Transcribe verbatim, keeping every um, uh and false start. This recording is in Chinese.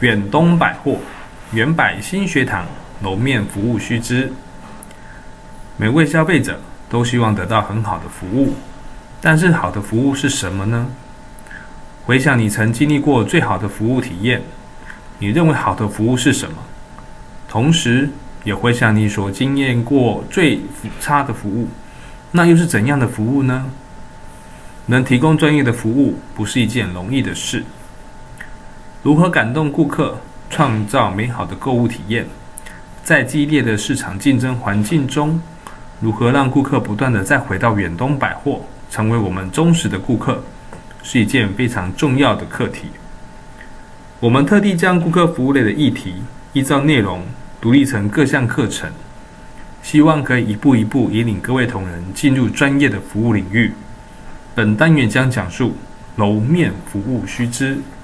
远东百货、远百新学堂楼面服务须知。每位消费者都希望得到很好的服务，但是好的服务是什么呢？回想你曾经历过最好的服务体验，你认为好的服务是什么？同时也回想你所经验过最差的服务，那又是怎样的服务呢？能提供专业的服务不是一件容易的事。如何感动顾客，创造美好的购物体验，在激烈的市场竞争环境中，如何让顾客不断的再回到远东百货，成为我们忠实的顾客，是一件非常重要的课题。我们特地将顾客服务类的议题依照内容独立成各项课程，希望可以一步一步引领各位同仁进入专业的服务领域。本单元将讲述楼面服务须知。